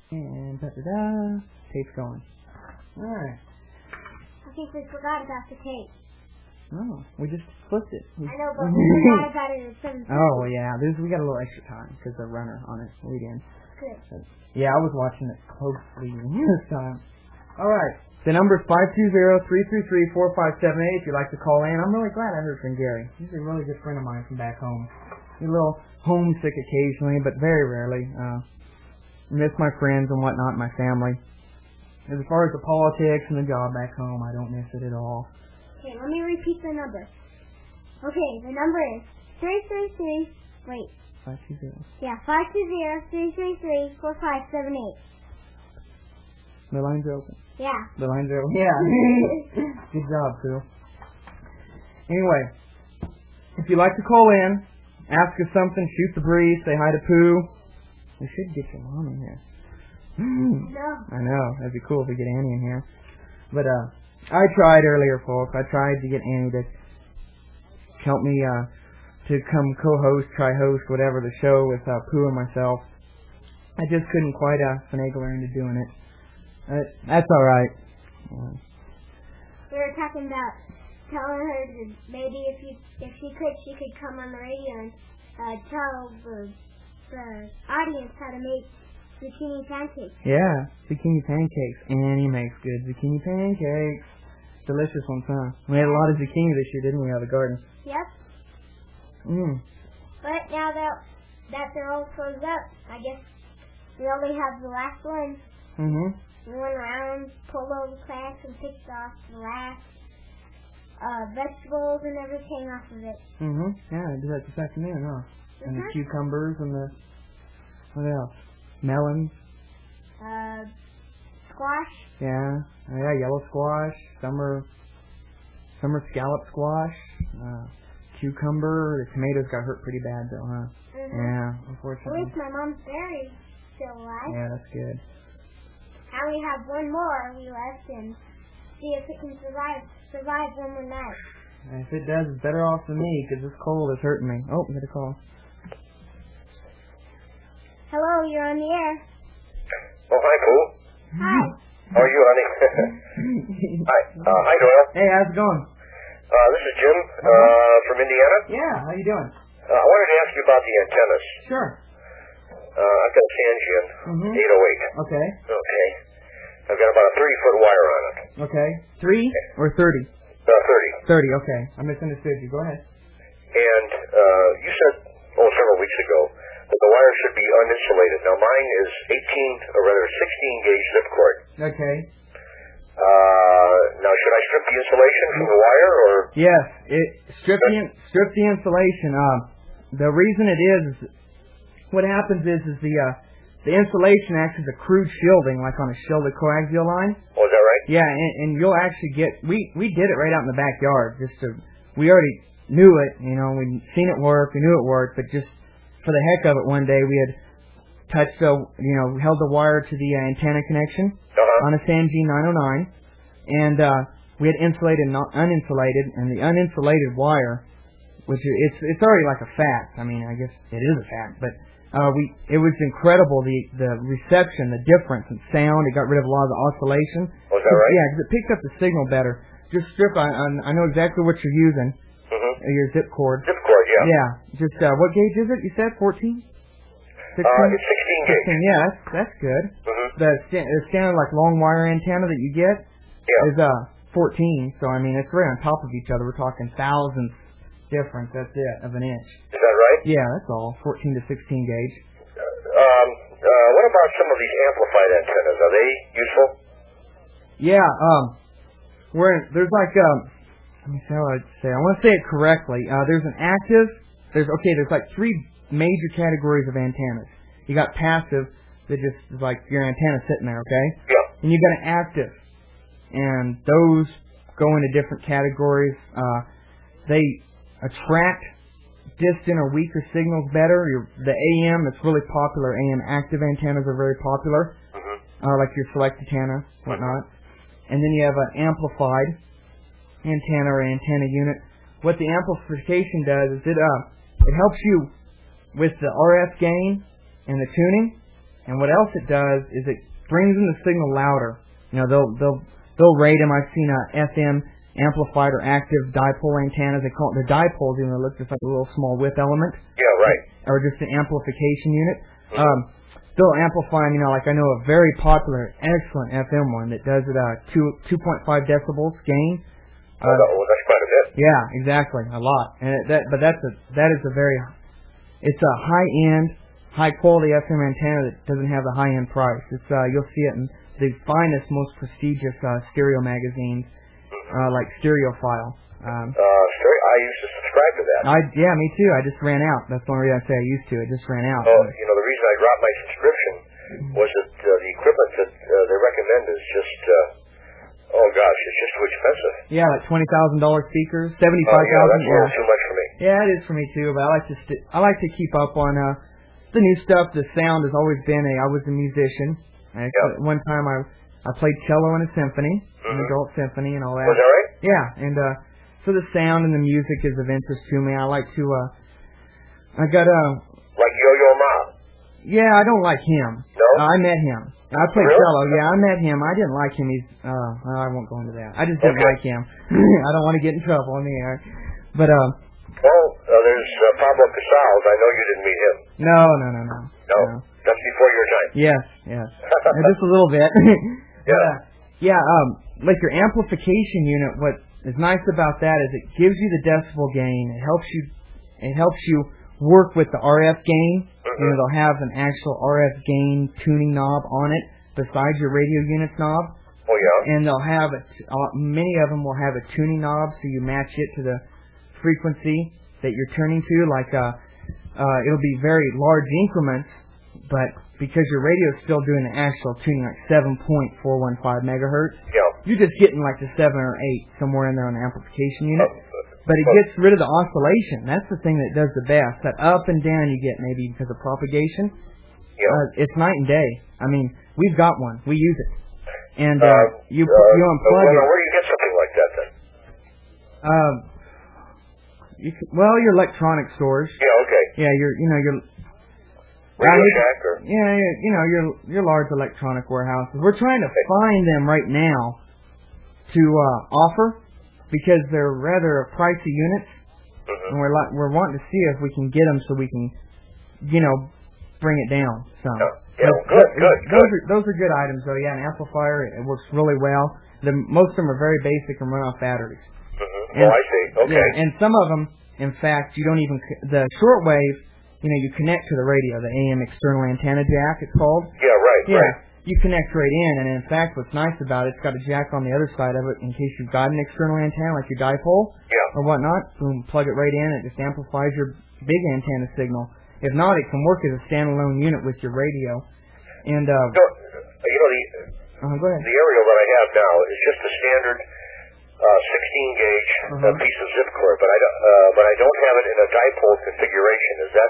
And da-da-da. Tape's going. Alright. I think we forgot about the tape. No, we just flipped it. I know, but we forgot about it at 7:30. Oh, yeah. We got a little extra time because the runner on it lead in. Good. So, yeah, I was watching it closely this time. Alright. The number is 520-333-4578 if you'd like to call in. I'm really glad I heard from Gary. He's a really good friend of mine from back home. He's a little homesick occasionally, but very rarely. Miss my friends and whatnot, my family. As far as the politics and the job back home, I don't miss it at all. Okay, let me repeat the number. Okay, the number is 333. Wait. 520. Yeah, 520-333-4578. The lines are open. Yeah. The lines are open. Yeah. Good job, Sue. Anyway, if you'd like to call in, ask us something, shoot the breeze, say hi to Pooh. We should get your mom in here. I know. That'd be cool if we get Annie in here. But I tried earlier, folks. I tried to get Annie to help me to come co-host, try-host, whatever the show with Pooh and myself. I just couldn't quite finagle her into doing it. That's all right. We were talking about telling her that maybe if she could come on the radio and tell the audience how to make zucchini pancakes. Yeah, zucchini pancakes. Annie makes good zucchini pancakes. Delicious ones, huh? We had a lot of zucchini this year, didn't we, out of the garden? Yep. But now that they're all closed up, I guess we only have the last one. We went around, pulled all the plants and picked off the last vegetables and everything off of it. Yeah, I did that this afternoon, huh? And the cucumbers and the... What else? Melons. Squash. Yeah, yellow squash, summer scallop squash, cucumber. The tomatoes got hurt pretty bad though, huh? Yeah, unfortunately. At least my mom's berry's still alive. Yeah, that's good. Now we have one more we left and see if it can survive one more night. And if it does, it's better off than me because this cold is hurting me. Oh, we got a call. Hello, you're on the air. Oh, hi, Pooh. Hi. How are you, honey? Hi. Hi, Doyle. Hey, how's it going? This is Jim from Indiana. Yeah, how you doing? I wanted to ask you about the antennas. Sure. I've got a Sangean 808. Okay. Okay. I've got about a 30-foot wire on it. Okay. 3 or 30? 30. 30, okay. I misunderstood you. Go ahead. And you said, several weeks ago, that the wire should be uninsulated. Now, mine is 16-gauge zip cord. Okay. Now, should I strip the insulation from the wire, or? Yes, strip the insulation. The reason it is what happens is the insulation acts as a crude shielding, like on a shielded coaxial line. Oh, is that right? Yeah, and you'll actually get. We did it right out in the backyard. We already knew it. We'd seen it work. We knew it worked, but just for the heck of it, one day we had touched held the wire to the antenna connection on a Sangean 909, and we had insulated and uninsulated, and the uninsulated wire, which it's already like a fact. I mean, I guess it is a fact, but it was incredible the reception, the difference in sound. It got rid of a lot of the oscillation. Oh, is that right? Yeah, because it picked up the signal better. Just strip. I know exactly what you're using. Your zip cord. Zip cord, yeah. Yeah. Just what gauge is it? You said 14? 16? It's 16 gauge. 16, yeah, that's good. The standard like long wire antenna that you get is 14. So I mean, it's right on top of each other. We're talking thousands difference. That's it of an inch. Is that right? Yeah, that's all. 14 to 16 gauge. What about some of these amplified antennas? Are they useful? Yeah. There's like let me see how I'd say. I want to say it correctly. There's an active. There's like 3 major categories of antennas. You got passive, that just is like your antenna sitting there, okay? Yeah. And you got an active, and those go into different categories. They attract distant or weaker signals better. The AM, that's really popular. AM active antennas are very popular, like your select antenna, whatnot. And then you have an amplified antenna or antenna unit. What the amplification does is it helps you with the RF gain and the tuning, And what else it does is it brings in the signal louder. You know, they'll rate them. I've seen FM amplified or active dipole antennas. They call it the dipoles, even though it looks just like a little small width element. Yeah, right. Or just an amplification unit. They'll amplify, you know, like I know a very popular, excellent FM one that does it 2.5 decibels gain. That's quite a bit. Yeah, exactly, a lot. And it's a high-end, high-quality FM antenna that doesn't have the high-end price. It's you'll see it in the finest, most prestigious stereo magazines, like Stereophile. I used to subscribe to that. Yeah, me too. I just ran out. That's the only reason I say I used to. It just ran out. Oh, you know, the reason I dropped my subscription was that the equipment that they recommend is just, it's just too expensive. Yeah, like $20,000 speakers, $75,000. Yeah, that's a little too much for me. Yeah, it is for me too. But I like to keep up on the new stuff. The sound has always been I was a musician. One time I played cello in a symphony, an adult symphony, and all that. Was that right? Yeah, and so the sound and the music is of interest to me. I like to. I got like Yo-Yo Ma. Yeah, I don't like him. No. I met him. I played cello. Yeah, I met him. I didn't like him. He's. I won't go into that. I just didn't like him. I don't want to get in trouble on the air. But there's Pablo Casals. I know you didn't meet him. No. No. That's before your time. Yes. Just a little bit. Yeah. Like your amplification unit, what is nice about that is it gives you the decibel gain. It helps you work with the RF gain. You know, they'll have an actual RF gain tuning knob on it besides your radio unit's knob. Oh yeah. And they'll have many of them will have a tuning knob, so you match it to the frequency that you're tuning to. Like it'll be very large increments, but because your radio is still doing the actual tuning, like 7.415 megahertz, you're just getting like the 7 or 8 somewhere in there on the amplification unit. But it gets rid of the oscillation. That's the thing that does the best. That up and down you get maybe because of propagation. It's night and day. I mean, we've got one. We use it. And you unplug it. Where do you get something like that then? Your electronic stores. Yeah, okay. Yeah, your Radio Shack or? Yeah, your large electronic warehouses. We're trying to find them right now to offer because they're rather pricey units, and we're wanting to see if we can get them so we can, bring it down some. Good. Those are good items though. Yeah, an amplifier, it works really well. Most of them are very basic and run off batteries. I see. Okay. Yeah, and some of them, in fact, you don't even the shortwave. You connect to the radio, the AM external antenna jack, it's called. Yeah, right. Yeah, right. You connect right in, and in fact, what's nice about it, it's got a jack on the other side of it in case you've got an external antenna, like your dipole or whatnot. Boom, plug it right in, it just amplifies your big antenna signal. If not, it can work as a standalone unit with your radio. And go ahead. The aerial that I have now is just a standard 16 gauge piece of zip cord, but I don't have it in a dipole configuration. Is that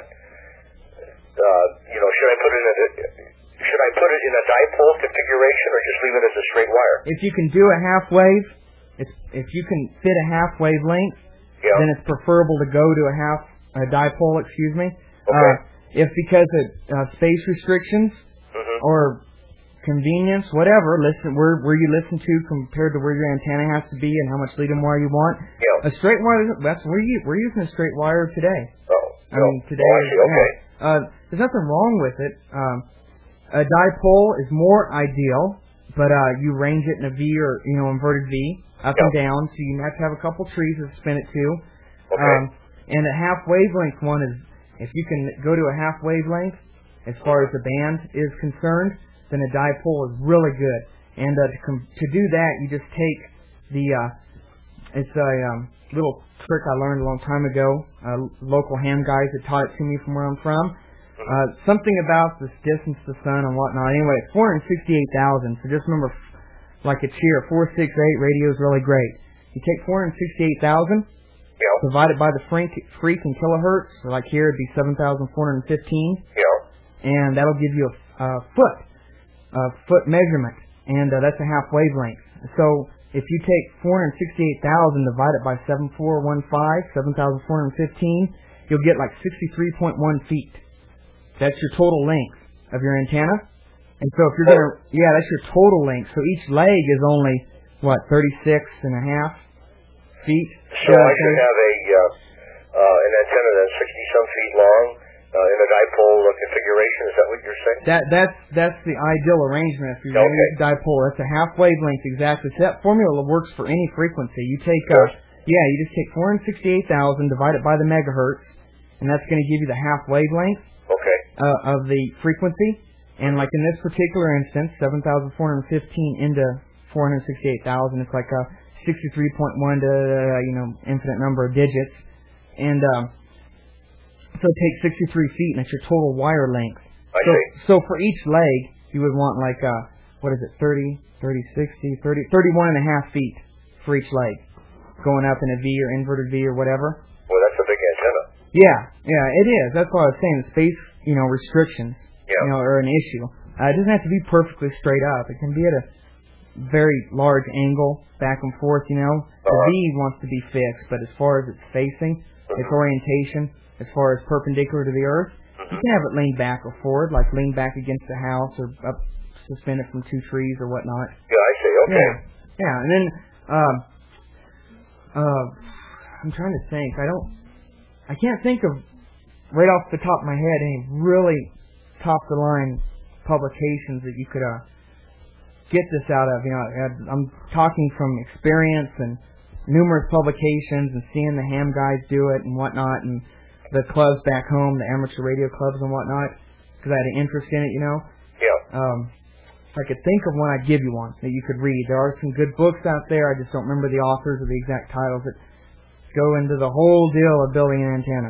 should I put it in a dipole configuration or just leave it as a straight wire? If you can do a half wave, if you can fit a half wavelength, then it's preferable to go to a dipole. Excuse me. Okay. If because of space restrictions or convenience, whatever, where you listen to compared to where your antenna has to be and how much lead-in wire you want. Yeah. A straight wire, we're using a straight wire today. I mean today. I see. Okay. There's nothing wrong with it. A dipole is more ideal, but you range it in a V or inverted V up and down, so you have to have a couple trees to spin it to. Okay. And a half wavelength one is if you can go to a half wavelength as far as the band is concerned, then a dipole is really good. And to do that, you just take it's a little trick I learned a long time ago. Local ham guys that taught it to me from where I'm from. Something about this distance to the sun and whatnot. Anyway, it's 468,000. So just remember, like a cheer, 468 radio is really great. You take 468,000, divide it by the freak in kilohertz. So like here, it'd be 7,415. And that'll give you a foot measurement, and that's a half wavelength. So if you take 468,000, divide it by 7,415, you'll get like 63.1 feet. That's your total length. of your antenna. And so if you're going to, that's your total length. So each leg is only, 36 and a half feet? So I should have an antenna that's 60-some feet long in a dipole configuration. Is that what you're saying? That's the ideal arrangement. If you're going to use a dipole, that's a half wavelength exactly. So that formula works for any frequency. You take, you just take 468,000, divide it by the megahertz, and that's going to give you the half wavelength of the frequency. And like in this particular instance, 7,415 into 468,000, it's like a 63.1 to infinite number of digits. And so take 63 feet, and it's your total wire length. So for each leg, you would want 30, 60, 31 and a half feet for each leg, going up in a V or inverted V or whatever. Well, that's a big antenna. Yeah, it is. That's why I was saying the space, restrictions, are an issue. It doesn't have to be perfectly straight up. It can be at a very large angle, back and forth, The V wants to be fixed, but as far as its facing, its orientation, as far as perpendicular to the earth, you can have it leaned back or forward, like lean back against the house or up suspended from two trees or whatnot. Yeah, I see. Okay. Yeah, and then I'm trying to think. I can't think of right off the top of my head any really top of the line publications that you could get this out of. I'm talking from experience and numerous publications and seeing the ham guys do it and whatnot, and the clubs back home, the amateur radio clubs and whatnot, because I had an interest in it, Yeah. If I could think of one, I'd give you one that you could read. There are some good books out there. I just don't remember the authors or the exact titles that go into the whole deal of building an antenna.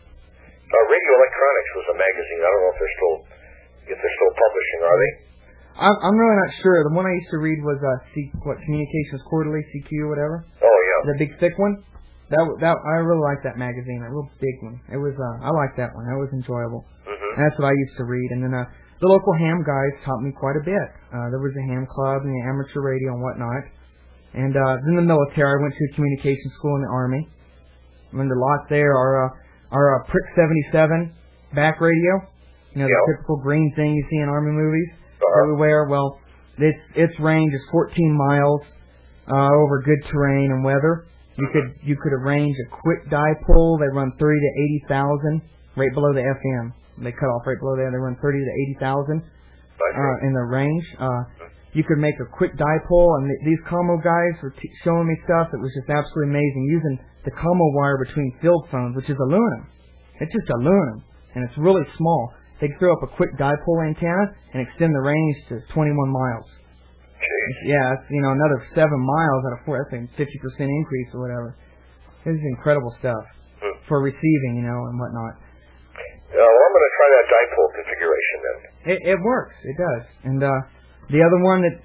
Radio Electronics was a magazine. I don't know if they're still publishing. Are they? I'm really not sure. The one I used to read was Communications Quarterly, CQ, whatever. Oh yeah. The big thick one. That I really liked that magazine. A real big one. It was I liked that one. That was enjoyable. Mm-hmm. And that's what I used to read. And then the local ham guys taught me quite a bit. There was a ham club and the amateur radio and whatnot. And in the military, I went to a communication school in the Army. Learned a lot there. Our Prick 77 back radio. The typical green thing you see in Army movies. Everywhere. Well, its range is 14 miles over good terrain and weather. You could arrange a quick dipole. They run 30 to 80,000 right below the FM. They cut off right below there. They run 30 to 80,000 in the range. You could make a quick dipole, and these commo guys were showing me stuff that was just absolutely amazing, using the commo wire between field phones, which is aluminum. It's just aluminum, and it's really small. They could throw up a quick dipole antenna and extend the range to 21 miles. Yeah, that's, another 7 miles out of 4. That's a 50% increase or whatever. This is incredible stuff for receiving, and whatnot. Well, I'm going to try that dipole configuration then. It works. It does. And the other one that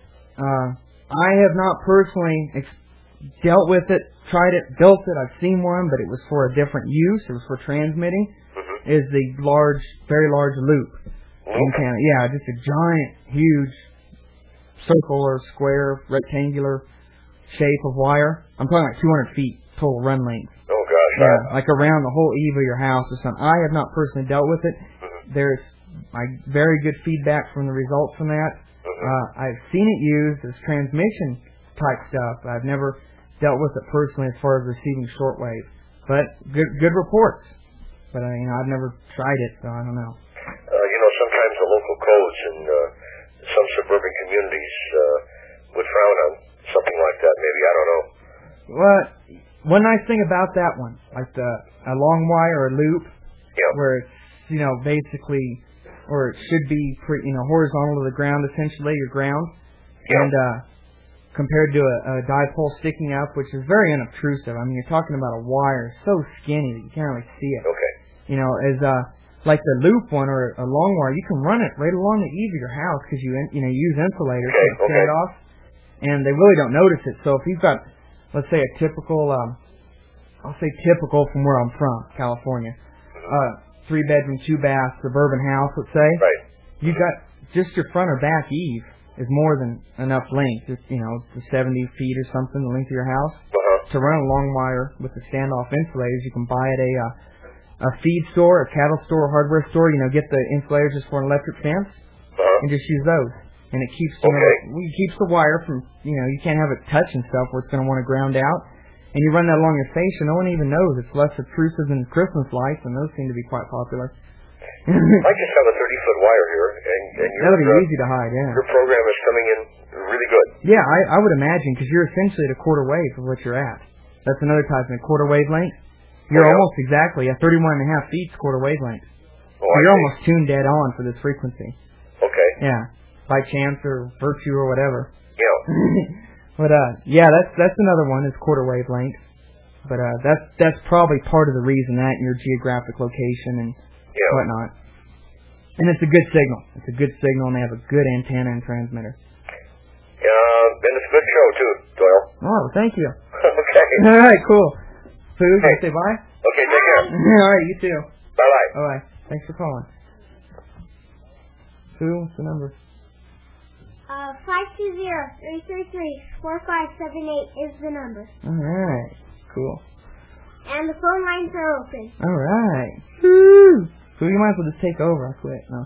I have not personally dealt with it, tried it, built it. I've seen one, but it was for a different use. It was for transmitting. Is the very large loop antenna. Yeah, just a giant, huge circle or square, rectangular shape of wire. I'm talking like 200 feet total run length. Oh gosh. Yeah, like around the whole eave of your house or something. I have not personally dealt with it. There's very good feedback from the results from that. I've seen it used as transmission type stuff. I've never dealt with it personally as far as receiving shortwave, but good reports. But I've never tried it, so I don't know. Sometimes the local codes in some suburban communities would frown on something like that. Maybe, I don't know. Well, one nice thing about that one, like a long wire or a loop, where it's basically, or it should be horizontal to the ground, essentially your ground, and compared to a dipole sticking up, which is very unobtrusive. I mean, you're talking about a wire so skinny that you can't really see it. Okay. Like the loop one or a long wire, you can run it right along the eave of your house because you use insulators to set it off, and they really don't notice it. So if you've got, let's say, a typical, I'll say typical from where I'm from, California, 3-bedroom, 2-bath suburban house, let's say, you've got just your front or back eave is more than enough length, just, the 70 feet or something, the length of your house, to run a long wire with the standoff insulators. You can buy at a feed store, a cattle store, a hardware store, get the insulators just for an electric fence, and just use those. And it keeps keeps the wire from, you can't have it touching stuff where it's going to want to ground out. And you run that along your station, no one even knows. It's less obtrusive than Christmas lights, and those seem to be quite popular. I just have a 30-foot wire here, and that'll be easy to hide, yeah. Your program is coming in really good. Yeah, I would imagine, because you're essentially at a quarter wave of what you're at. That's another type of quarter wavelength. You're almost exactly at 31.5 feet quarter wavelength. So you're almost tuned dead on for this frequency. Okay. Yeah, by chance or virtue or whatever. Yeah. But that's another one is quarter wavelength. But that's probably part of the reason that your geographic location and whatnot. And it's a good signal. It's a good signal, and they have a good antenna and transmitter. And it's a good show too, Doyle. Oh, thank you. Okay. All right, cool. So you can say bye. Okay, take care. All right, you too. Bye. Bye. Thanks for calling. Sue, what's the number? 520-333-4578 is the number. All right, cool. And the phone lines are open. All right. Woo! So you might as well just take over. I quit. No.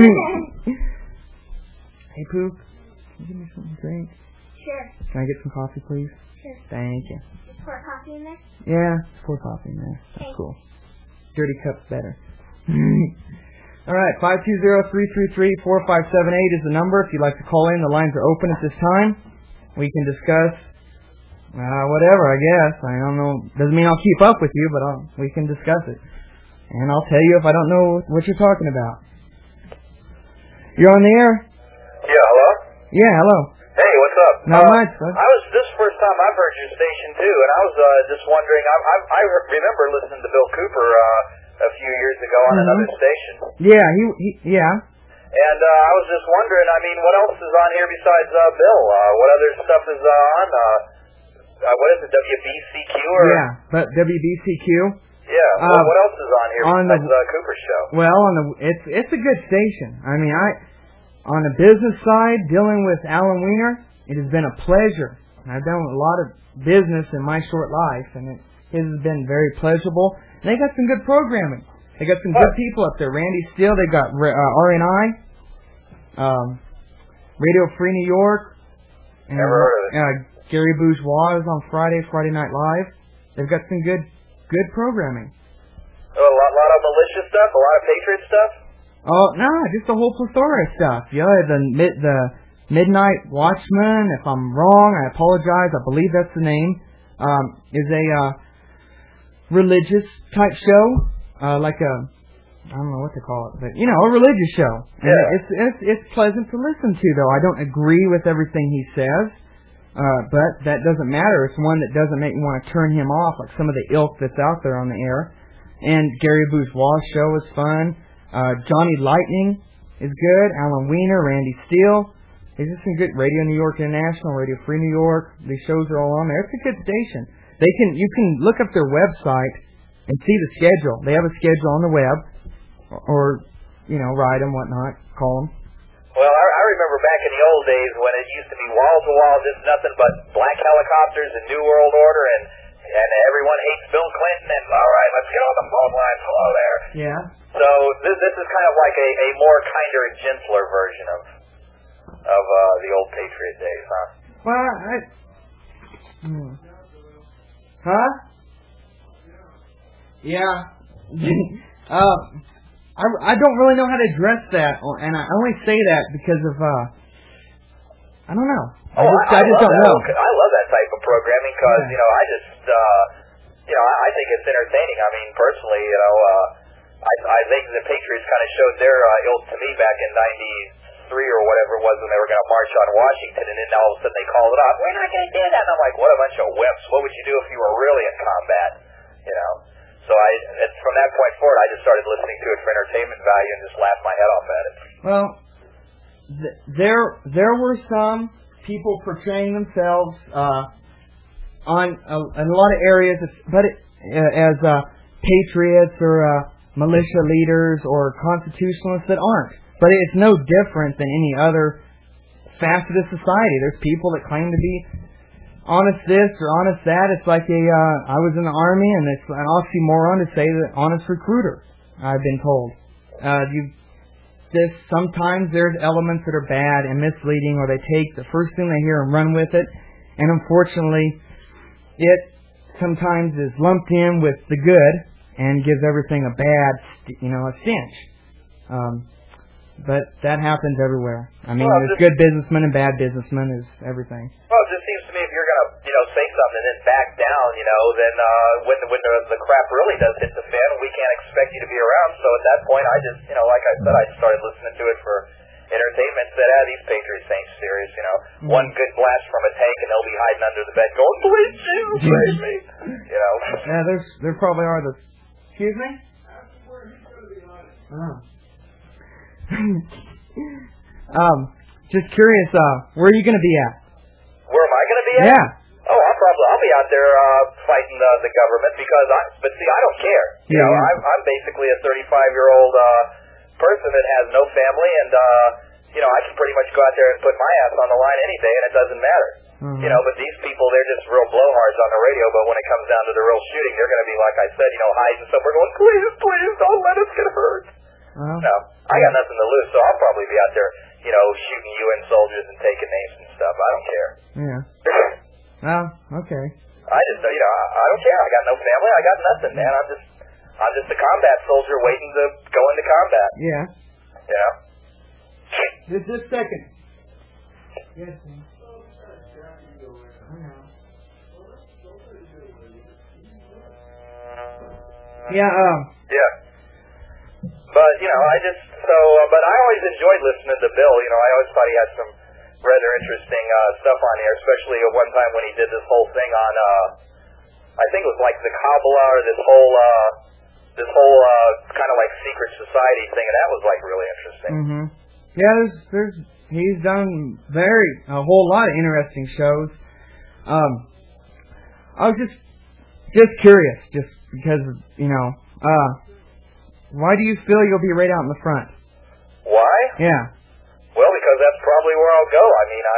Hey, Poop. Can you give me something to drink? Sure. Can I get some coffee, please? Sure. Thank you. Just pour coffee in there? Yeah, just pour coffee in there. Okay. Cool. Dirty cup's better. All right, 520-333-4578 is the number. If you'd like to call in, the lines are open at this time. We can discuss whatever, I guess. I don't know. Doesn't mean I'll keep up with you, but we can discuss it. And I'll tell you if I don't know what you're talking about. You're on the air? Yeah, hello? Yeah, hello. Hey, what's up? Not much, bud. This is the first time I've heard your station, too, and I was just wondering, I remember listening to Bill Cooper a few years ago on another station. Yeah, yeah. And I was just wondering, what else is on here besides Bill? What other stuff is on? What is it, WBCQ? Yeah, but WBCQ. Yeah, what else is on here besides Cooper's show? Well, it's a good station. On the business side, dealing with Alan Weiner, it has been a pleasure. I've done a lot of business in my short life, and it has been very pleasurable. And they got some good programming. They got some good people up there. Randy Steele, they got RNI, Radio Free New York. And, never heard of it. Gary Bourgeois is on Friday Night Live. They've got some good programming. A lot of militia stuff, a lot of patriot stuff? Oh, no, just a whole plethora of stuff. Yeah, the Midnight Watchman, if I'm wrong, I apologize, I believe that's the name, is a religious type show, like a, I don't know what to call it, but, a religious show. And it's pleasant to listen to, though. I don't agree with everything he says, but that doesn't matter. It's one that doesn't make me want to turn him off, like some of the ilk that's out there on the air. And Gary Bourgeois' show is fun. Johnny Lightning is good. Alan Weiner, Randy Steele. There's just some good Radio New York International, Radio Free New York. These shows are all on there. It's a good station. You can look up their website and see the schedule. They have a schedule on the web, or write them, whatnot, call them. Well, I remember back in the old days when it used to be wall to wall, just nothing but black helicopters and New World Order, and everyone hates Bill Clinton. And all right, let's get on the phone lines. Hello there. Yeah. So this is kind of like a more kinder and gentler version of the old Patriot days, huh? Well, Huh? Yeah. I don't really know how to address that, and I only say that because of I don't know. I just don't know. I love that type of programming because I think it's entertaining. I mean, personally, I think the Patriots kind of showed their ilk to me back in '93 or whatever it was when they were going to march on Washington, and then all of a sudden they called it off. We're not going to do that. And I'm like, what a bunch of whips. What would you do if you were really in combat? So from that point forward, I just started listening to it for entertainment value and just laughed my head off at it. Well, there were some people portraying themselves in a lot of areas, as patriots or militia leaders or constitutionalists that aren't. But it's no different than any other facet of society. There's people that claim to be honest this or honest that. It's like I was in the Army, and it's an oxymoron to say that honest recruiter, I've been told. Sometimes there's elements that are bad and misleading, or they take the first thing they hear and run with it, and unfortunately, it sometimes is lumped in with the good and gives everything a bad, a stench. But that happens everywhere. I mean, there's good businessmen and bad businessmen. Is everything. Well, it just seems to me if you're gonna, say something and then back down, then when the crap really does hit the fan, we can't expect you to be around. So at that point, I just, like I said, I started listening to it for entertainment. Said, these Patriots ain't serious. One good blast from a tank and they'll be hiding under the bed, going, please, Jesus, save me. Yeah, there probably are the. Excuse me. Oh. Just curious, where are you going to be at? Where am I going to be at? Yeah. Oh, I'll be out there fighting the government because but see, I don't care. I'm basically a 35-year-old person that has no family, and I can pretty much go out there and put my ass on the line any day, and it doesn't matter. Mm-hmm. But these people, they're just real blowhards on the radio, but when it comes down to the real shooting, they're going to be, like I said, hiding somewhere going, please, don't let us get hurt. No, I got nothing to lose, so I'll probably be out there, shooting UN soldiers and taking names and stuff. I don't care. Yeah. Oh, okay. I just, I don't care. I got no family. I got nothing, man. I'm just a combat soldier waiting to go into combat. Yeah. Just a second. Yes, man. Yeah. Yeah. But, but I always enjoyed listening to Bill. I always thought he had some rather interesting stuff on here, especially at one time when he did this whole thing on, I think it was like the Kabbalah, or this whole kind of like secret society thing, and that was like really interesting. Mm-hmm. Yeah, he's done a whole lot of interesting shows. I was just curious, just because, why do you feel you'll be right out in the front? Why? Yeah. Well, because that's probably where I'll go. I mean,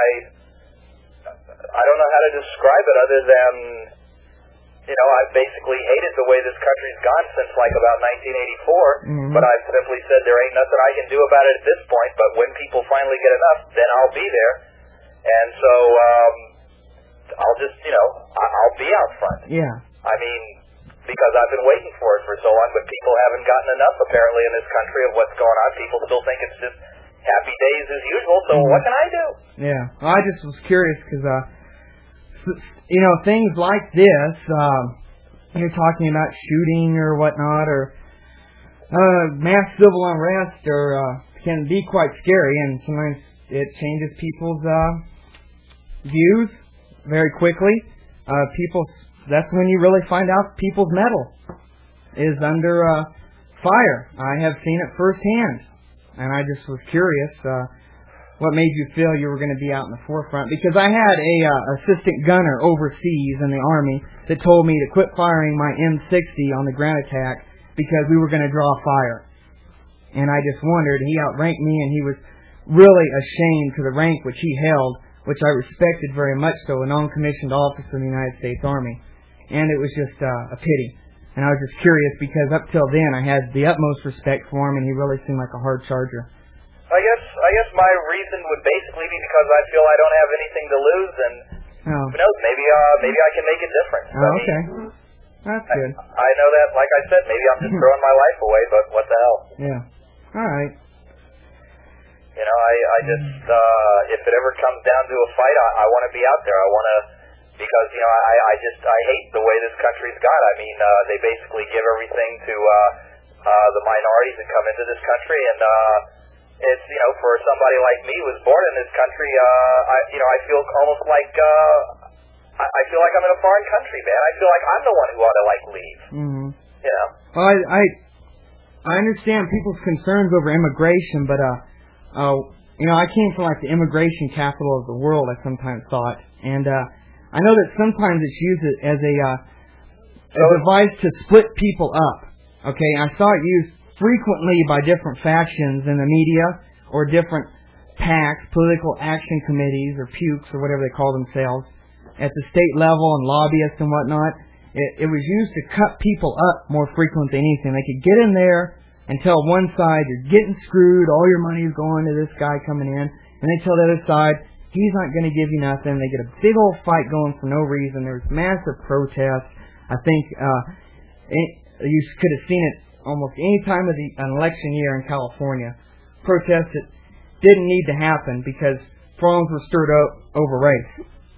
I don't know how to describe it other than, I've basically hated the way this country's gone since like about 1984, but I've simply said there ain't nothing I can do about it at this point, but when people finally get enough, then I'll be there. And so, I'll just, I'll be out front. Yeah. I mean, because I've been waiting for it for so long, but people haven't gotten enough, apparently, in this country of what's going on. People still think it's just happy days as usual, so what can I do? Yeah. Well, I just was curious because, things like this, you're talking about shooting or whatnot, or mass civil unrest, or can be quite scary, and sometimes it changes people's views very quickly. That's when you really find out people's mettle is under fire. I have seen it firsthand, and I just was curious what made you feel you were going to be out in the forefront. Because I had a assistant gunner overseas in the Army that told me to quit firing my M60 on the ground attack because we were going to draw fire. And I just wondered, he outranked me, and he was really ashamed to the rank which he held, which I respected very much so, a non-commissioned officer in the United States Army. And it was just a pity. And I was just curious because up till then I had the utmost respect for him, and he really seemed like a hard charger. I guess my reason would basically be because I feel I don't have anything to lose, and who knows, maybe I can make a difference. Oh, okay. That's good. I know that, like I said, maybe I'm just throwing my life away, but what the hell? Yeah. All right. I just, if it ever comes down to a fight, I want to be out there. I want to, because, I hate the way this country's gone. I mean, they basically give everything to the minorities that come into this country, and it's, for somebody like me who was born in this country, I feel almost like, I feel like I'm in a foreign country, man. I feel like I'm the one who ought to, leave. Mm-hmm. Well, I understand people's concerns over immigration, but, I came from, the immigration capital of the world, I sometimes thought, and, I know that sometimes it's used as a device to split people up. Okay, I saw it used frequently by different factions in the media or different PACs, political action committees, or pukes, or whatever they call themselves, at the state level and lobbyists and whatnot. It was used to cut people up more frequent than anything. They could get in there and tell one side, you're getting screwed, all your money is going to this guy coming in. And they tell the other side, he's not going to give you nothing. They get a big old fight going for no reason. There's massive protests. I think you could have seen it almost any time of an election year in California. Protests that didn't need to happen because problems were stirred up over race.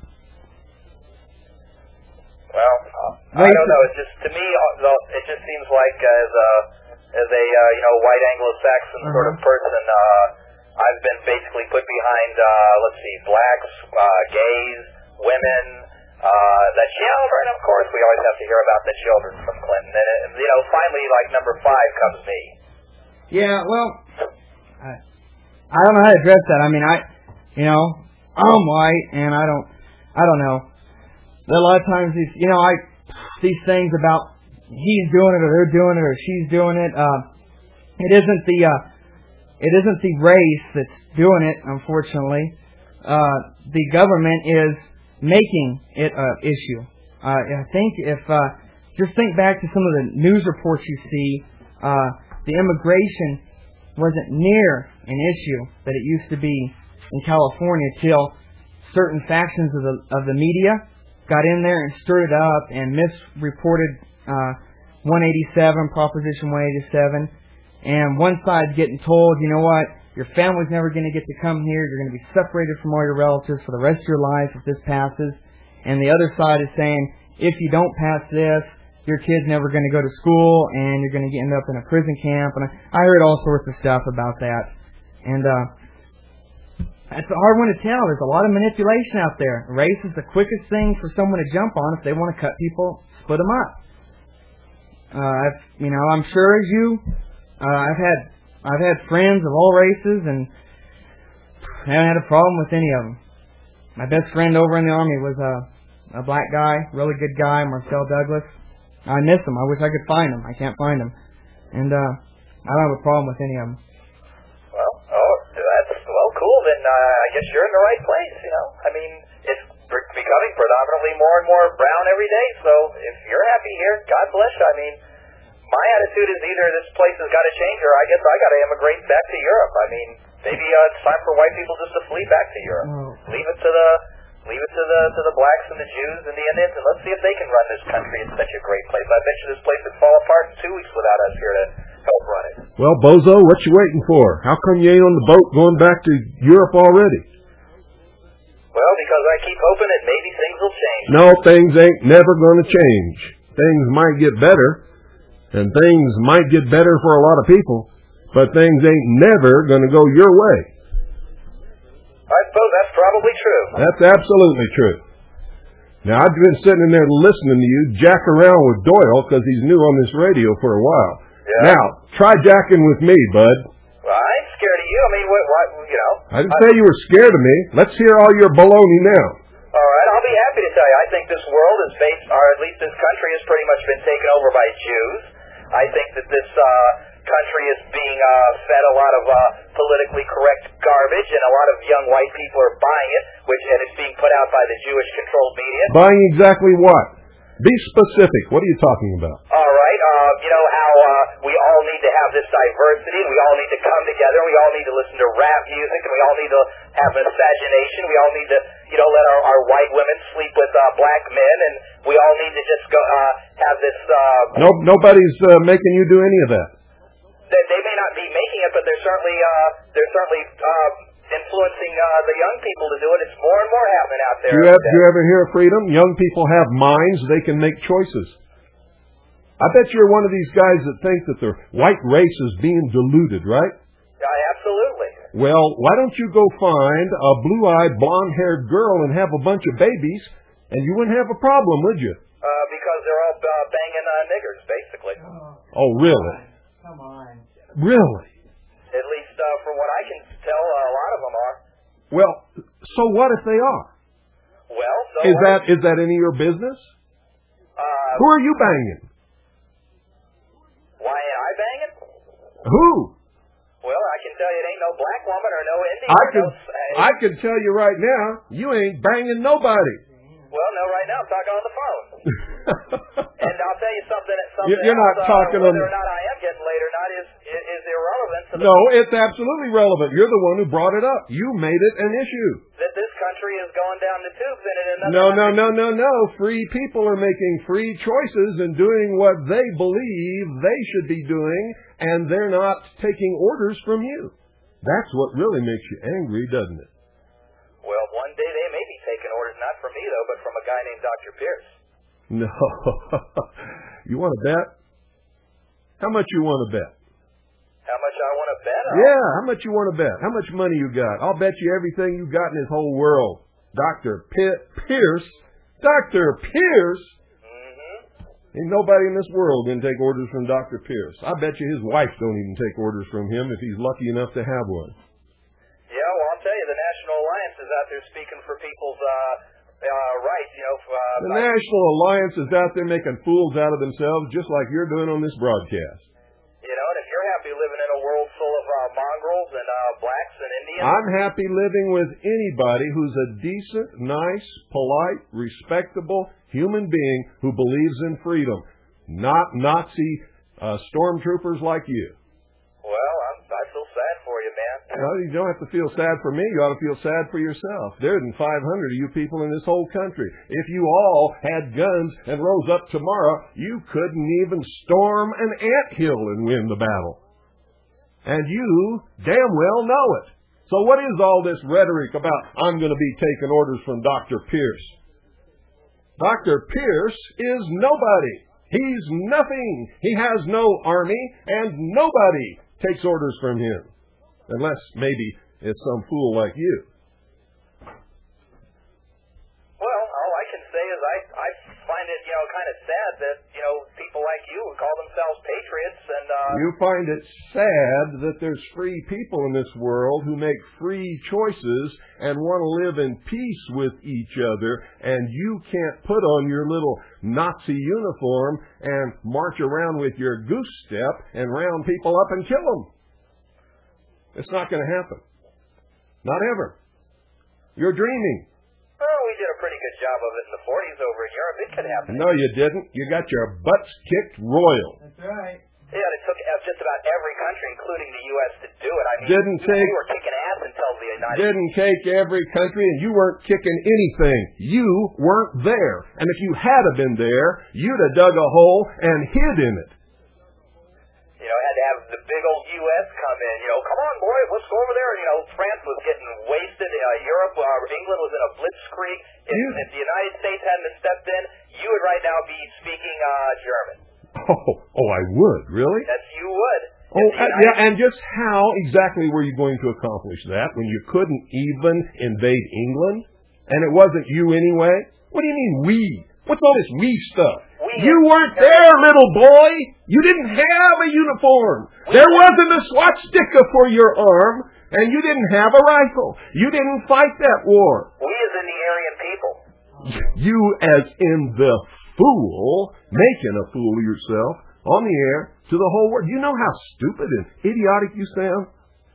Well, I don't know. It just, to me, it just seems like as a white Anglo-Saxon sort of person, I've been basically put behind, blacks, gays, women, the children. Of course, we always have to hear about the children from Clinton. And finally, like number 5 comes me. Yeah, well, I don't know how to address that. I mean, I'm white, and I don't know. A lot of times these things about he's doing it or they're doing it or she's doing it. It isn't the race that's doing it, unfortunately. The government is making it an issue. I think just think back to some of the news reports you see, the immigration wasn't near an issue that it used to be in California till certain factions of the media got in there and stirred it up and misreported 187, Proposition 187, and one side's getting told, you know what, your family's never going to get to come here, you're going to be separated from all your relatives for the rest of your life if this passes, and the other side is saying, if you don't pass this, your kid's never going to go to school, and you're going to end up in a prison camp, and I heard all sorts of stuff about that, and it's a hard one to tell. There's a lot of manipulation out there. Race is the quickest thing for someone to jump on if they want to cut people, split them up. I'm sure as you, I've had friends of all races, and I haven't had a problem with any of them. My best friend over in the Army was a black guy, really good guy, Marcel Douglas. I miss him. I wish I could find him. I can't find him. And I don't have a problem with any of them. Well, cool. Then I guess you're in the right place, I mean, it's becoming predominantly more and more brown every day, so if you're happy here, God bless you. I mean, my attitude is either this place has got to change or I guess I got to immigrate back to Europe. I mean, maybe it's time for white people just to flee back to Europe. Leave it to the blacks and the Jews and the Indians, and let's see if they can run this country. It's such a great place. I bet you this place would fall apart in 2 weeks without us here to help run it. Well, Bozo, what you waiting for? How come you ain't on the boat going back to Europe already? Well, because I keep hoping that maybe things will change. No, things ain't never going to change. Things might get better, and things might get better for a lot of people, but things ain't never going to go your way. I suppose that's probably true. That's absolutely true. Now, I've been sitting in there listening to you jack around with Doyle because he's new on this radio for a while. Yeah. Now, try jacking with me, bud. Well, I ain't scared of you. I mean, what I didn't say you were scared of me. Let's hear all your baloney now. All right, I'll be happy to tell you. I think this world is based, or at least this country has pretty much been taken over by Jews. I think that this country is being fed a lot of politically correct garbage, and a lot of young white people are buying it, and it's being put out by the Jewish-controlled media. Buying exactly what? Be specific. What are you talking about? All right, how we all need to have this diversity, and we all need to come together, and we all need to listen to rap music, and we all need to have miscegenation, we all need to, let our white women sleep with black men, and we all need to just go have this... Nobody's making you do any of that. They may not be making it, but they're certainly influencing the young people to do it. It's more and more happening out there. Do you ever hear freedom? Young people have minds. They can make choices. I bet you're one of these guys that think that the white race is being diluted, right? Absolutely. Well, why don't you go find a blue-eyed, blonde-haired girl and have a bunch of babies, and you wouldn't have a problem, would you? Because they're all banging niggers, basically. Oh, really? Come on. Really? At least from what I can tell, a lot of them are. Well, so what if they are? Well, so is that any of your business? Who are you banging? Why am I banging? Who? Well, I can tell you it ain't no black woman or no Indian. I can tell you right now, you ain't banging nobody. Well, no, right now I'm talking on the phone. And I'll tell you something You're not else, talking whether on... or not I am getting laid or not is irrelevant to the No, it's absolutely relevant. You're the one who brought it up. You made it an issue. that this country is going down the tubes and in another No. Free people are making free choices and doing what they believe they should be doing, and they're not taking orders from you. That's what really makes you angry, doesn't it? Well, one day they may be taking orders, not from me, though, but from a guy named Dr. Pierce. No. You want to bet? How much you want to bet? How much I want to bet? Yeah, how much you want to bet? How much money you got? I'll bet you everything you got in this whole world. Dr. Pierce? Dr. Pierce? Ain't nobody in this world going to take orders from Dr. Pierce. I bet you his wife don't even take orders from him if he's lucky enough to have one. Yeah, well, I'll tell you, the National Alliance is out there speaking for people's rights, you know. The National Alliance is out there making fools out of themselves just like you're doing on this broadcast. You know, and if you're happy living in a world full of mongrels and blacks and Indians... I'm happy living with anybody who's a decent, nice, polite, respectable human being who believes in freedom, not Nazi stormtroopers like you. Well, I feel sad for you, man. Well, you don't have to feel sad for me. You ought to feel sad for yourself. There isn't 500 of you people in this whole country. If you all had guns and rose up tomorrow, you couldn't even storm an anthill and win the battle. And you damn well know it. So what is all this rhetoric about, I'm going to be taking orders from Dr. Pierce? Dr. Pierce is nobody. He's nothing. He has no army, and nobody takes orders from him. Unless maybe it's some fool like you. Well, all I can say is I find it, you know, kind of sad that, you know, people like you who call themselves patriots and... You find it sad that there's free people in this world who make free choices and want to live in peace with each other, and you can't put on your little Nazi uniform and march around with your goose step and round people up and kill them. It's not going to happen. Not ever. You're dreaming. Well, we did a pretty good job of it in the 40s over in Europe. It could happen. No, you didn't. You got your butts kicked royal. That's right. Yeah, it took just about every country, including the U.S., to do it. I mean, we were kicking ass until the United States. Didn't take every country, and you weren't kicking anything. You weren't there. And if you had have been there, you'd have dug a hole and hid in it. You know, had to have the big old U.S. come in. You know, come on, boy, let's go over there. You know, France was getting wasted. Europe, England was in a blitzkrieg. If the United States hadn't stepped in, you would right now be speaking German. Oh, I would, really? Yes, you would. Oh, yeah, and just how exactly were you going to accomplish that when you couldn't even invade England? And it wasn't you anyway? What do you mean we? What's all this we stuff? You weren't there, little boy. You didn't have a uniform. There wasn't a swastika for your arm, and you didn't have a rifle. You didn't fight that war. We as in the Aryan people. You as in the fool, making a fool of yourself on the air to the whole world. You know how stupid and idiotic you sound?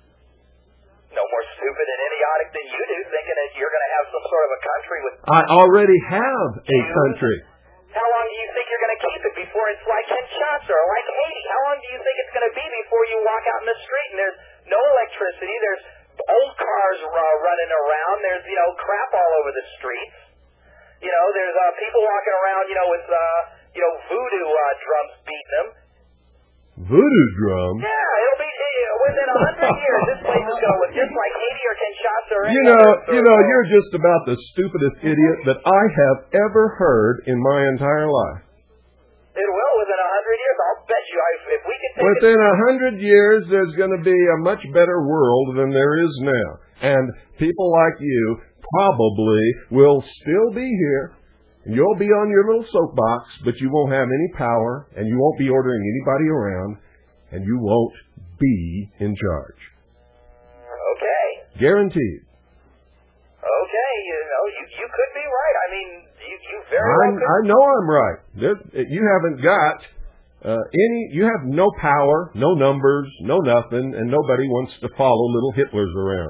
No more stupid and idiotic than you do, thinking that you're going to have some sort of a country with... I already have a country. How long do you think you're going to keep it before it's like Kinshasa or like Haiti? How long do you think it's going to be before you walk out in the street and there's no electricity, there's old cars running around, there's, you know, crap all over the streets? You know, there's people walking around, you know, with, you know, voodoo drums beating them. Voodoo drums? Yeah, it'll be within 100 years. This place is going to look just like Haiti or Kinshasa or You know, you're just about the stupidest idiot that I have ever heard in my entire life. It will within 100 years. I'll bet you. If we can take within 100 years, there's going to be a much better world than there is now, and people like you probably will still be here. You'll be on your little soapbox, but you won't have any power, and you won't be ordering anybody around, and you won't be in charge. Okay. Guaranteed. Okay, you know, you could be right. I mean, you very well could. I know I'm right. You haven't got you have no power, no numbers, no nothing, and nobody wants to follow little Hitlers around.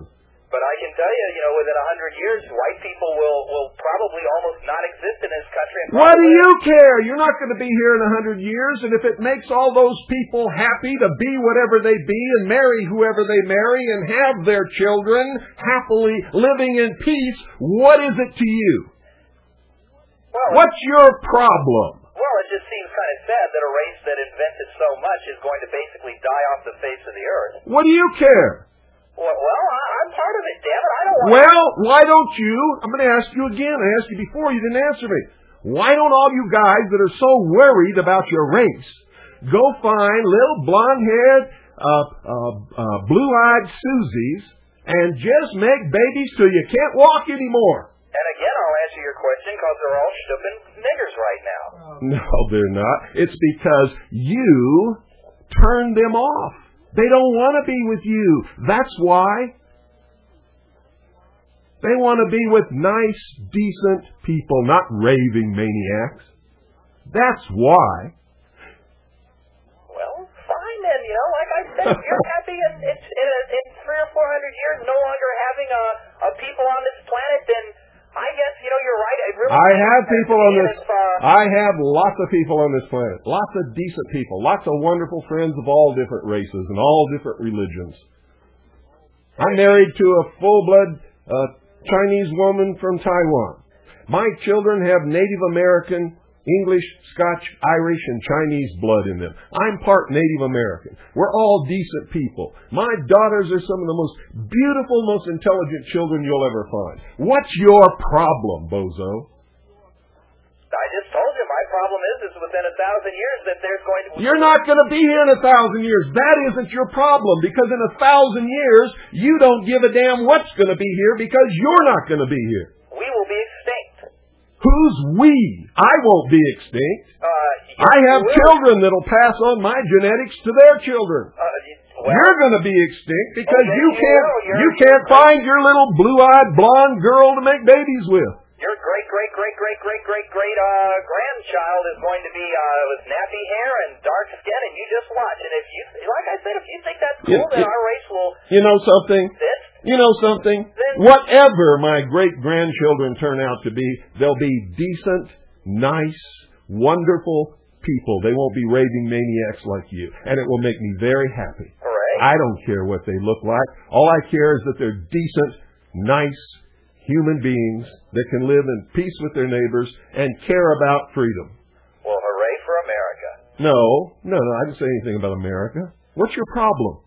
But I can tell you, within 100 years, white people will probably almost not exist in this country. And what do you care? You're not going to be here in 100 years, and if it makes all those people happy to be whatever they be and marry whoever they marry and have their children happily living in peace, what is it to you? Well, what's your problem? Well, it just seems kind of sad that a race that invented so much is going to basically die off the face of the earth. What do you care? Well, I'm part of it, damn it. I don't want Well, why don't you, I'm going to ask you again. I asked you before, you didn't answer me. Why don't all you guys that are so worried about your race go find little blonde-haired, blue-eyed Susies and just make babies till you can't walk anymore? And again, I'll answer your question because they're all stupid niggers right now. No, they're not. It's because you turned them off. They don't want to be with you. That's why. They want to be with nice, decent people, not raving maniacs. That's why. Well, fine then. Like I said, if you're happy in 300 or 400 years no longer having a people on this planet, then I guess, you're right. I have people on this. I have lots of people on this planet. Lots of decent people. Lots of wonderful friends of all different races and all different religions. I'm married to a full-blood Chinese woman from Taiwan. My children have Native American, English, Scotch, Irish, and Chinese blood in them. I'm part Native American. We're all decent people. My daughters are some of the most beautiful, most intelligent children you'll ever find. What's your problem, bozo? I just told you my problem is within 1,000 years that there's going to be... You're not going to be here in 1,000 years. That isn't your problem, because in 1,000 years, you don't give a damn what's going to be here because you're not going to be here. We will be extinct. Who's we? I won't be extinct. I have children that'll pass on my genetics to their children. You're going to be extinct because you can't find your little blue-eyed blonde girl to make babies with. Your great-great-great-great-great-great-grandchild is going to be with nappy hair and dark skin, and you just watch. And if you, like I said, if you think that's cool, then our race will... You know something? You know something? Whatever my great-grandchildren turn out to be, they'll be decent, nice, wonderful people. They won't be raving maniacs like you. And it will make me very happy. Right. I don't care what they look like. All I care is that they're decent, nice human beings that can live in peace with their neighbors and care about freedom. Well, hooray for America. No, I didn't say anything about America. What's your problem?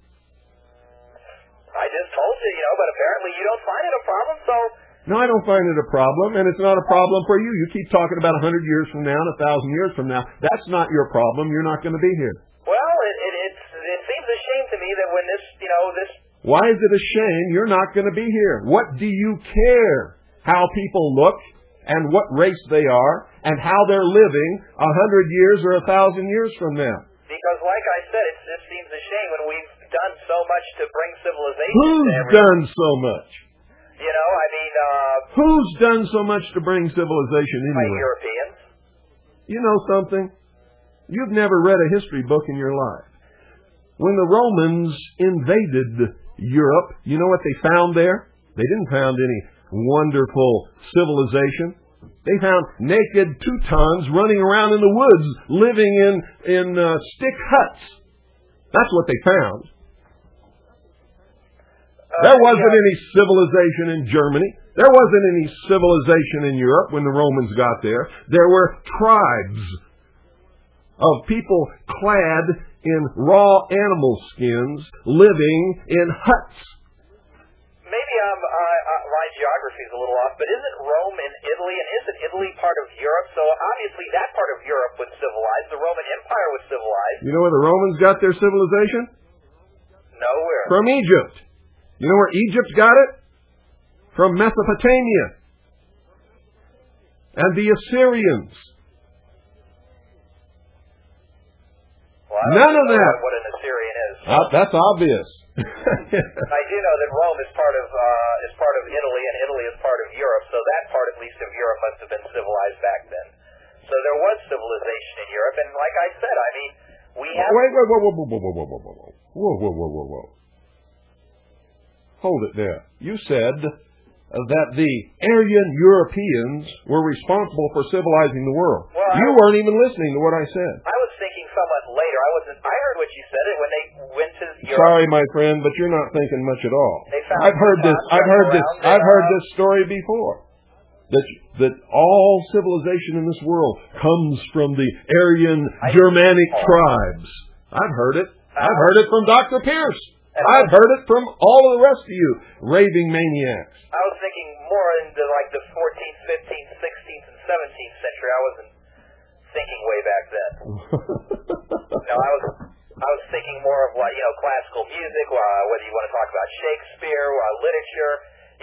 I just told you, but apparently you don't find it a problem, so... No, I don't find it a problem, and it's not a problem for you. You keep talking about 100 years from now and 1,000 years from now. That's not your problem. You're not going to be here. Well, it seems a shame to me that when this... Why is it a shame you're not going to be here? What do you care how people look and what race they are and how they're living 100 years or 1,000 years from now? Because, like I said, it just seems a shame when we've done so much to bring civilization Who's to everything. done so much? Who's done so much to bring civilization anyway? Europeans. You know something? You've never read a history book in your life. When the Romans invaded Europe, you know what they found there? They didn't found any wonderful civilization. They found naked Teutons running around in the woods, living in stick huts. That's what they found. There wasn't any civilization in Germany. There wasn't any civilization in Europe when the Romans got there. There were tribes of people clad in raw animal skins, living in huts. Maybe my geography is a little off, but isn't Rome in Italy, and isn't Italy part of Europe? So obviously that part of Europe was civilized. The Roman Empire was civilized. You know where the Romans got their civilization? Nowhere. From Egypt. You know where Egypt got it? From Mesopotamia. And the Assyrians. Well, none of that. What an Assyrian is. That's obvious. I do know that Rome is part of Italy, and Italy is part of Europe. So that part, at least, of Europe must have been civilized back then. So there was civilization in Europe, and like I said, I mean, we have. Whoa. hold it there. You said that the Aryan Europeans were responsible for civilizing the world. Well, you weren't even listening to what I said. I was thinking somewhat later. I heard what you said when they went to Europe. Sorry, my friend, but you're not thinking much at all. They found I've heard this story before. That all civilization in this world comes from the Aryan Germanic tribes. I've heard it. I've heard it from Dr. Pierce. I've heard it from all of the rest of you raving maniacs. I was thinking more into like the 14th, 15th, 16th, and 17th century. I wasn't thinking way back then. No, I was thinking more of what, classical music, whether you want to talk about Shakespeare, literature.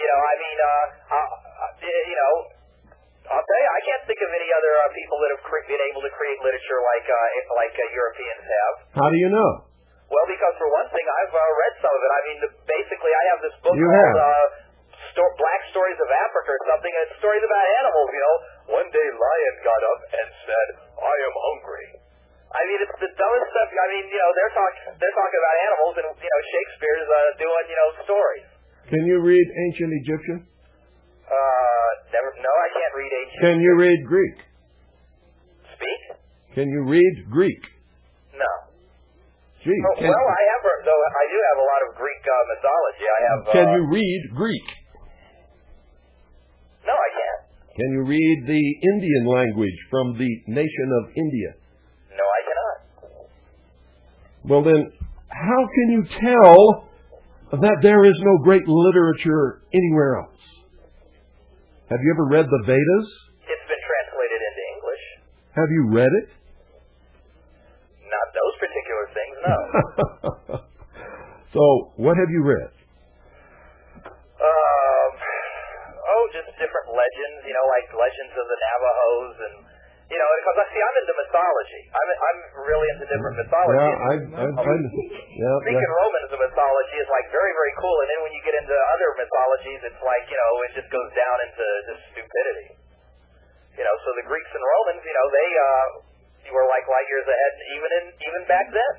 I'll tell you, I can't think of any other people that have been able to create literature like Europeans have. How do you know? Well, because for one thing, I've read some of it. I mean, basically, I have this book called Black Stories of Africa or something, and it's stories about animals, One day lion got up and said, I am hungry. I mean, it's the dumbest stuff. I mean, they're talking about animals, and, Shakespeare's doing, stories. Can you read ancient Egyptian? No, I can't read ancient. Can you read Greek? Speak? Can you read Greek? No. Gee. Well, I have, though. I do have a lot of Greek mythology. I have. Can you read Greek? No, I can't. Can you read the Indian language from the nation of India? No, I cannot. Well, then, how can you tell that there is no great literature anywhere else? Have you ever read the Vedas? It's been translated into English. Have you read it? Not those particular things, no. So, what have you read? Just different legends, like legends of the Navajos, and because I'm into mythology. I'm really into different mythology. Greek and Roman mythology is like very, very cool, and then when you get into other mythologies, it's like it just goes down into just stupidity. So the Greeks and Romans, they were like light years ahead, even back then.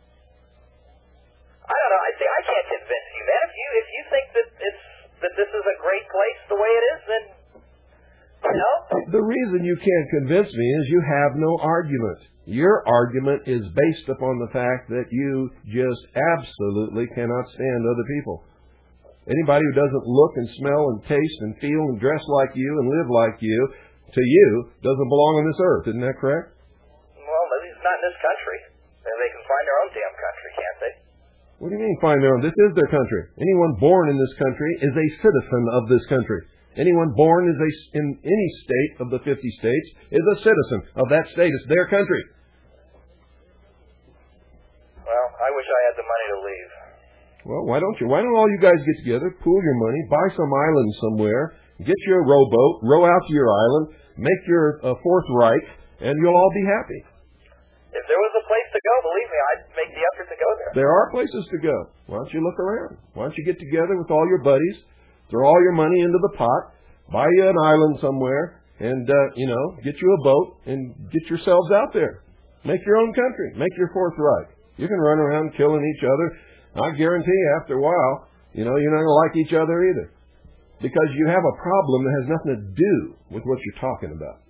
I don't know. I can't convince you, man. If you think that this is a great place the way it is, then The reason you can't convince me is you have no argument. Your argument is based upon the fact that you just absolutely cannot stand other people. Anybody who doesn't look and smell and taste and feel and dress like you and live like you, to you, doesn't belong on this earth. Isn't that correct? Well, maybe it's not in this country. They can find their own damn country, can't they? What do you mean find their own? This is their country. Anyone born in this country is a citizen of this country. Anyone born in any state of the 50 states is a citizen of that state. It's their country. Well, I wish I had the money to leave. Well, why don't you? Why don't all you guys get together, pool your money, buy some island somewhere, get you a rowboat, row out to your island, make your Fourth Reich, and you'll all be happy. If there was a place to go, believe me, I'd make the effort to go there. There are places to go. Why don't you look around? Why don't you get together with all your buddies, throw all your money into the pot, buy you an island somewhere, and, get you a boat and get yourselves out there. Make your own country. Make your Fourth Reich. You can run around killing each other. I guarantee you, after a while, you're not going to like each other either. Because you have a problem that has nothing to do with what you're talking about.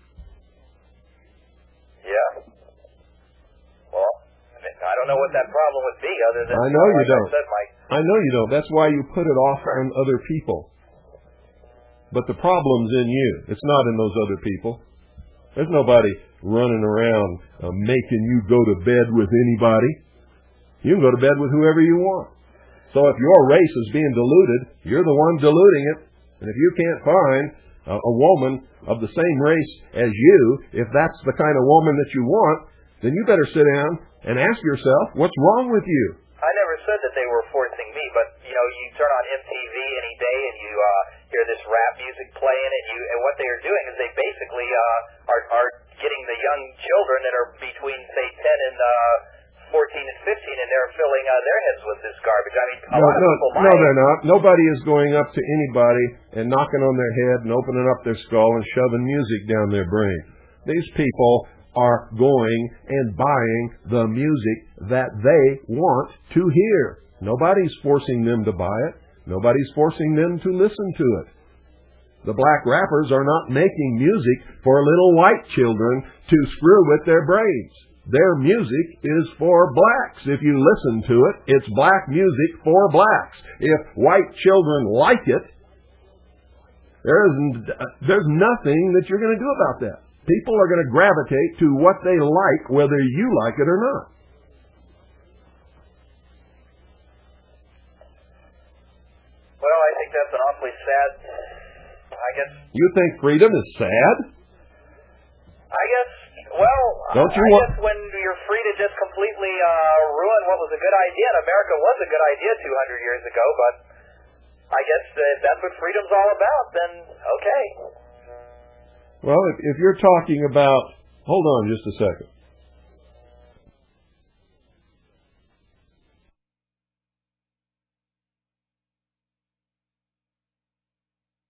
Yeah. Well, I don't know what that problem would be other than... I know you don't. I know you don't. That's why you put it off on other people. But the problem's in you. It's not in those other people. There's nobody running around making you go to bed with anybody. You can go to bed with whoever you want. So if your race is being diluted, you're the one diluting it. And if you can't find a woman of the same race as you, if that's the kind of woman that you want, then you better sit down and ask yourself, what's wrong with you? I never said that they were forcing me, but, you turn on MTV any day and you hear this rap music playing, and what they are doing is they basically are getting the young children that are between, say, 10 and 14 and 15, and they're filling their heads with this garbage. I mean, no, they're not. Nobody is going up to anybody and knocking on their head and opening up their skull and shoving music down their brain. These people are going and buying the music that they want to hear. Nobody's forcing them to buy it. Nobody's forcing them to listen to it. The black rappers are not making music for little white children to screw with their brains. Their music is for blacks. If you listen to it, it's black music for blacks. If white children like it, there's nothing that you're going to do about that. People are going to gravitate to what they like, whether you like it or not. Well, I think that's an awfully sad, I guess. You think freedom is sad? I guess, well, Don't you I want... guess when you're free to just completely ruin what was a good idea, and America was a good idea 200 years ago, but I guess if that's what freedom's all about, then okay. Well, if you're talking about... Hold on just a second.